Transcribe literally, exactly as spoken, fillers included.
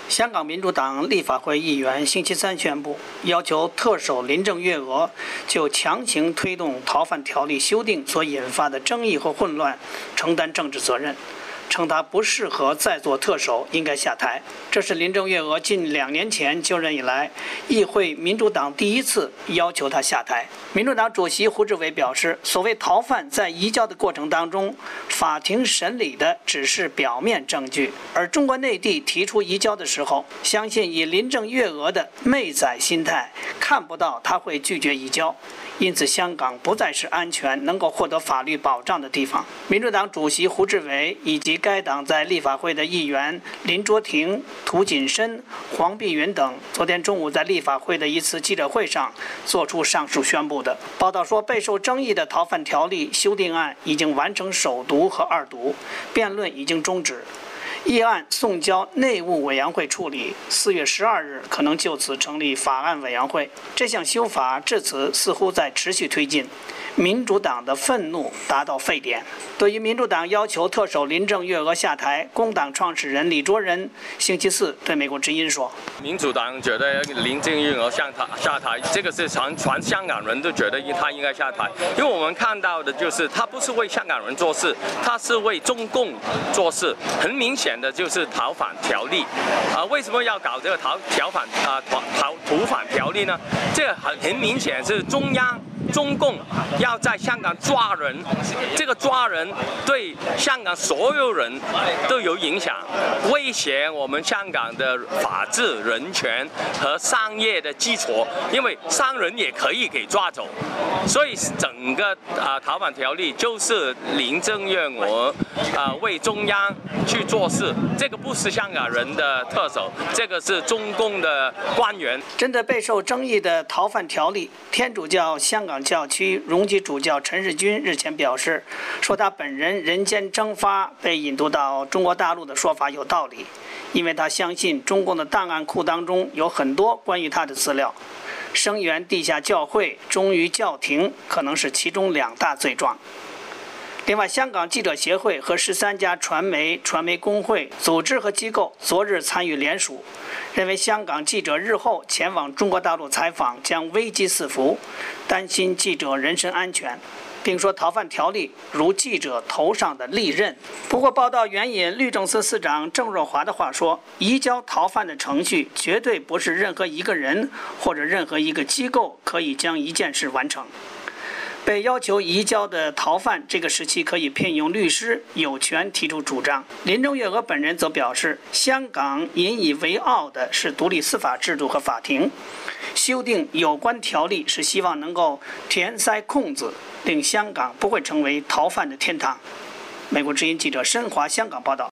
香港民主党立法会议员星期三宣布，要求特首林郑月娥就强行推动逃犯条例修订所引发的争议和混乱承担政治责任，称他不适合再做特首，应该下台。这是林郑月娥近两年前就任以来，议会民主党第一次要求他下台。民主党主席胡志伟表示，所谓逃犯在移交的过程当中，法庭审理的只是表面证据，而中国内地提出移交的时候，相信以林郑月娥的媚仔心态，看不到他会拒绝移交。因此，香港不再是安全、能够获得法律保障的地方。民主党主席胡志伟以及该党在立法会的议员林卓廷、涂谨申、黄碧云等，昨天中午在立法会的一次记者会上作出上述宣布的。报道说，备受争议的逃犯条例修订案已经完成首读和二读，辩论已经终止。议案送交内务委员会处理，四月十二日可能就此成立法案委员会。这项修法至此似乎在持续推进，民主党的愤怒达到沸点。对于民主党要求特首林郑月娥下台，工党创始人李卓人星期四对美国之音说：“ 民主党觉得林郑月娥下台，下台，这个是全全香港人都觉得他应该下台，因为我们看到的就是他不是为香港人做事，他是为中共做事，很明显。”的就是逃犯条例，啊，为什么要搞这个逃逃犯啊逃逃逃犯条例呢？这个很很明显是中央。中共要在香港抓人，这个抓人对香港所有人都有影响，威胁我们香港的法治、人权和商业的基础。因为商人也可以给抓走，所以整个啊逃犯条例就是林郑月娥啊为中央去做事，这个不是香港人的特首，这个是中共的官员。 针对备受争议的逃犯条例，天主教香港教区荣基主教陈日君日前表示，说他本人人间蒸发被引渡到中国大陆的说法有道理，因为他相信中共的档案库当中有很多关于他的资料，声援地下教会、忠于教廷可能是其中两大罪状。另外，香港记者协会和十三家传媒、传媒工会组织和机构昨日参与联署，认为香港记者日后前往中国大陆采访将危机四伏，担心记者人身安全，并说逃犯条例如记者头上的利刃。不过，报道援引律政司司长郑若骅的话说，移交逃犯的程序绝对不是任何一个人或者任何一个机构可以将一件事完成。被要求移交的逃犯这个时期可以聘用律师，有权提出主张。林郑月娥本人则表示，香港引以为傲的是独立司法制度和法庭，修订有关条例是希望能够填塞空子，令香港不会成为逃犯的天堂。美国之音记者申华香港报道。